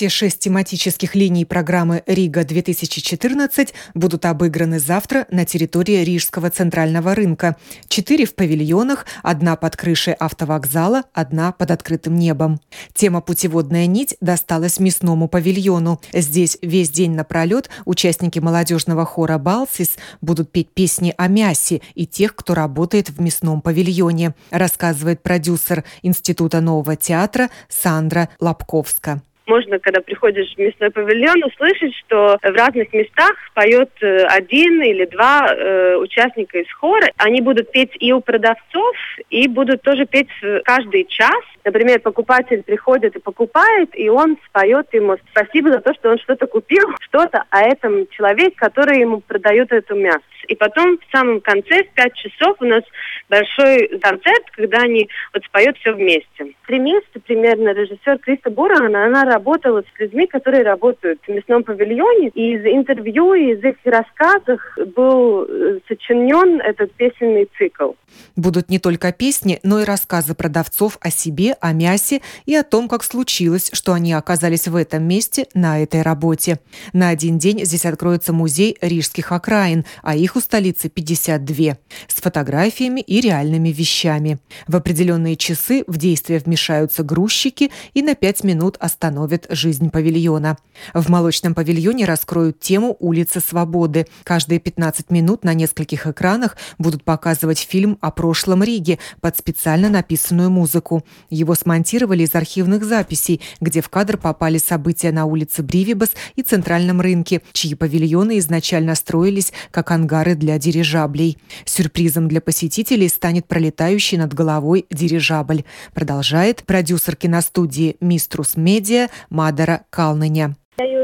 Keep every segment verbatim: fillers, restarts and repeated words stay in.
Все шесть тематических линий программы «Рига-две тысячи четырнадцать» будут обыграны завтра на территории Рижского центрального рынка. Четыре в павильонах, одна под крышей автовокзала, одна под открытым небом. Тема «Путеводная нить» досталась мясному павильону. Здесь весь день напролет участники молодежного хора «Балсис» будут петь песни о мясе и тех, кто работает в мясном павильоне, рассказывает продюсер Института нового театра Сандра Лобковска. Можно, когда приходишь в мясной павильон, услышать, что в разных местах поет один или два э, участника из хора. Они будут петь и у продавцов, и будут тоже петь каждый час. Например, покупатель приходит и покупает, и он споет ему спасибо за то, что он что-то купил, что-то о этом человеке, который ему продает это мясо. И потом в самом конце, в пять часов, у нас большой концерт, когда они вот споют все вместе. Три месяца примерно режиссер Криста Бурана, она работала с людьми, которые работают в мясном павильоне. И из интервью, из их рассказов был сочинен этот песенный цикл. Будут не только песни, но и рассказы продавцов о себе, о мясе и о том, как случилось, что они оказались в этом месте на этой работе. На один день здесь откроется музей рижских окраин, а их у столицы пятьдесят два, с фотографиями и реальными вещами. В определенные часы в действие вмешаются грузчики и на пять минут остановят жизнь павильона. В молочном павильоне раскроют тему «Улица Свободы». Каждые пятнадцать минут на нескольких экранах будут показывать фильм о прошлом Риге под специально написанную музыку. Его смонтировали из архивных записей, где в кадр попали события на улице Бривибас и Центральном рынке, чьи павильоны изначально строились как ангары для дирижаблей. Сюрпризом для посетителей станет пролетающий над головой дирижабль, продолжает продюсер киностудии «Миструс Медиа» Мадара Калныня.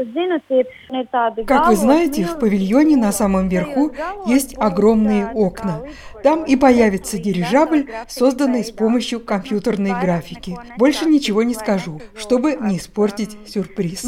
Как вы знаете, в павильоне на самом верху есть огромные окна. Там и появится дирижабль, созданный с помощью компьютерной графики. Больше ничего не скажу, чтобы не испортить сюрприз.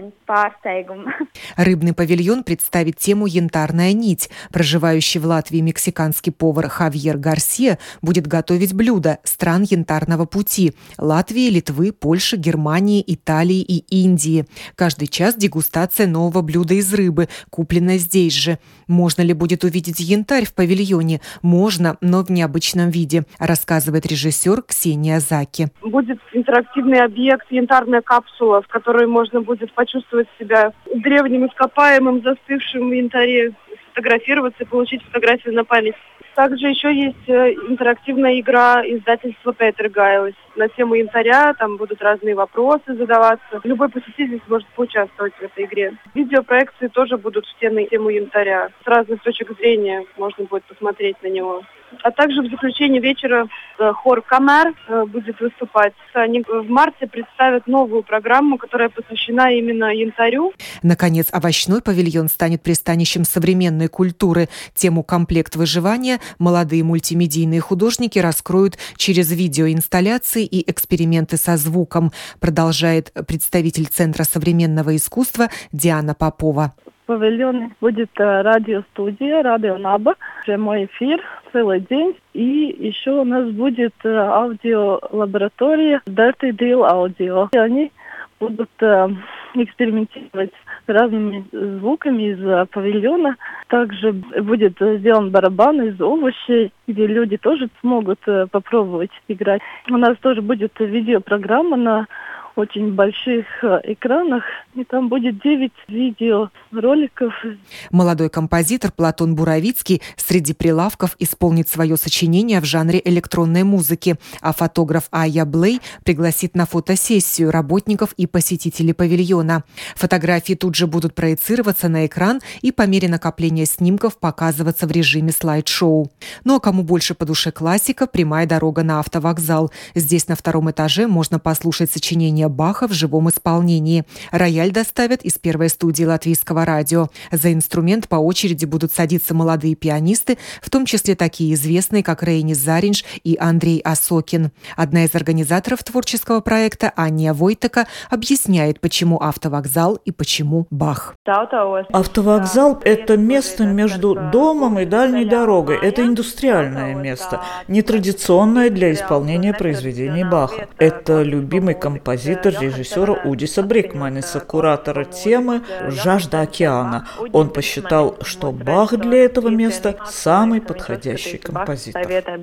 Рыбный павильон представит тему «Янтарная нить». Проживающий в Латвии мексиканский повар Хавьер Гарсия будет готовить блюда стран янтарного пути – Латвии, Литвы, Польши, Германии, Италии и Индии. Каждый час дегустация нового блюда из рыбы, купленной здесь же. Можно ли будет увидеть янтарь в павильоне? Можно, но в необычном виде, рассказывает режиссер Ксения Заки. Будет интерактивный объект, янтарная капсула, в которой можно будет почувствовать себя древним ископаемым, застывшим в янтаре, сфотографироваться и получить фотографию на память. Также еще есть интерактивная игра издательства Петер Гайлес на тему янтаря. Там будут разные вопросы задаваться. Любой посетитель сможет поучаствовать в этой игре. Видеопроекции тоже будут в тему янтаря. С разных точек зрения можно будет посмотреть на него. А также в заключении вечера хор «Камер» будет выступать. Они в марте представят новую программу, которая посвящена именно янтарю. Наконец, овощной павильон станет пристанищем современной культуры. Тему «Комплект выживания» молодые мультимедийные художники раскроют через видеоинсталляции и эксперименты со звуком, продолжает представитель Центра современного искусства Диана Попова. В павильоне будет радиостудия, радио Наба, прямой эфир целый день. И еще у нас будет аудиолаборатория Dirty Deal Audio. И они будут экспериментировать с разными звуками из павильона. Также будет сделан барабан из овощей, где люди тоже смогут попробовать играть. У нас тоже будет видеопрограмма на очень больших экранах, и там будет девять видеороликов. Молодой композитор Платон Буровицкий среди прилавков исполнит свое сочинение в жанре электронной музыки, а фотограф Айя Блей пригласит на фотосессию работников и посетителей павильона. Фотографии тут же будут проецироваться на экран и по мере накопления снимков показываться в режиме слайд-шоу. Ну а кому больше по душе классика, прямая дорога на автовокзал. Здесь на втором этаже можно послушать сочинение Баха в живом исполнении. Рояль доставят из первой студии Латвийского радио. За инструмент по очереди будут садиться молодые пианисты, в том числе такие известные, как Рейнис Заринш и Андрей Осокин. Одна из организаторов творческого проекта, Анния Войтека, объясняет, почему автовокзал и почему Бах. Автовокзал – это место между домом и дальней дорогой. Это индустриальное место, нетрадиционное для исполнения произведений Баха. Это любимый композитор композитор, режиссера Удиса Брикманиса, куратора темы «Жажда океана». Он посчитал, что Бах для этого места самый подходящий композитор.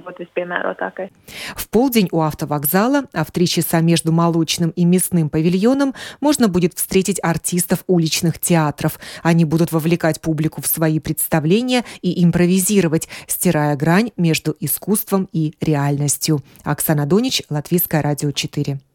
В полдень у автовокзала, а в три часа между молочным и мясным павильоном можно будет встретить артистов уличных театров. Они будут вовлекать публику в свои представления и импровизировать, стирая грань между искусством и реальностью. Оксана Донич, Латвийское радио четыре.